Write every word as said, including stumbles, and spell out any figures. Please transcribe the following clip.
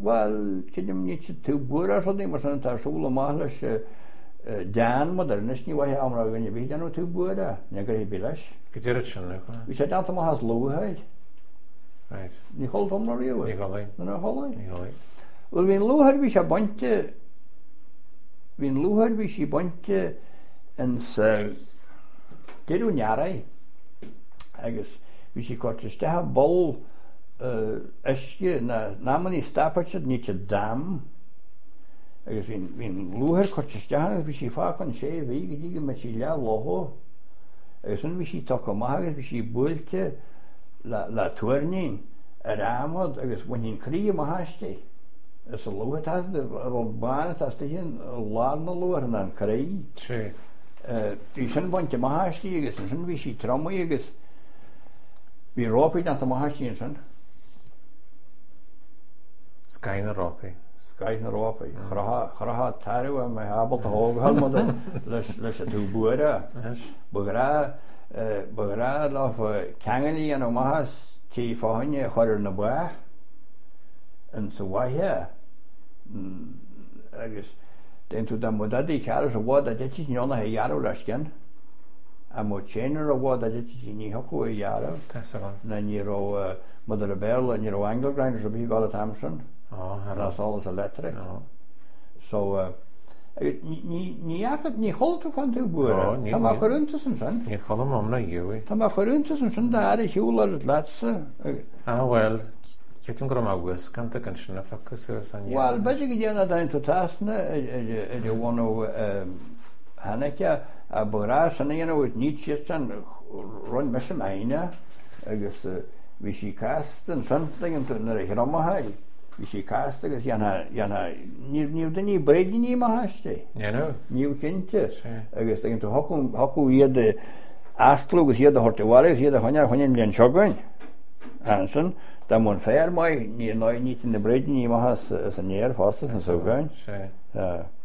Well, cydym ni tu bwyr ar hwnnw, mas yna'n tar sŵl o mahlys dan modern, ys ni wahi amra gan i byd anw tu bwyr a, neu gyda hi bilas. Gyda'r ydyn nhw? Fi sa dan tam o has lwyd. Right. Ni chol tom ar yw. Ni goli. Ni choli. Ni goli. Wel, fi'n lwyd fi sa bointe, fi'n lwyd fi si bointe yn sa dyrw niarau. Agus, fi si cortis da ha bol ysgu na naman i stapachad ni cha dam. Agus fi'n lwyd cortis da ha fi si ffacon se fi gydig ma si lia loho. Agus yn fi si toco mahag fi si bwylte la, la tuarnin yr amod agus when hi'n cri yma hasti. Ys y lwyd tas ar ôl ban tas dy hyn larn o lwyd yna'n cri. Si. Fi sy'n bwynt yma hasti agus yn sy'n fi si tromu agus fi ropi na yma hasti yn sy'n. Sgain y ropi. Sgain y ropi. Chraha tarw am ei abel ta hog halmod lys y tu bwyra. Bygra bygra lof cangani yn o mahas ti ffahonio chwarae na bwach yn sywahia. Agus den tu da mwdadi caras o wad a deti niona he yaro rasgan. A mo chener o wad a deti ni hoku e yaro. Tesagon. Na ni ro Mother Bell ni ro angle grinders o bi Gola Thompson. Oh, that's alles electric. Oh. So, uh, ni ni akad ni holtu van tu boeren. Ta ma geruntes en zijn. Ni cholm om na yui. Ta ma geruntes en zijn daar is hjular het laatste. Ah wel, je toen grom august kan te kan schna fakus san. Wel, basi gedien da in totasne, e je wono Haneka a borar sanena with nietjes en rond mesem eine. Agus vi si kasten something en toen er gromma hai. Vi si kast agus jana jana ni ni de ni breidi ni ma haste. Ja no. Ni kente. Agus tegen to hoku hoku jede astlo gus jede horte wale jede honya honyen len shogun. Anson da mon fair mai ni noi nit in de breidi ni ma has as a neer fast en so gaan. Ja.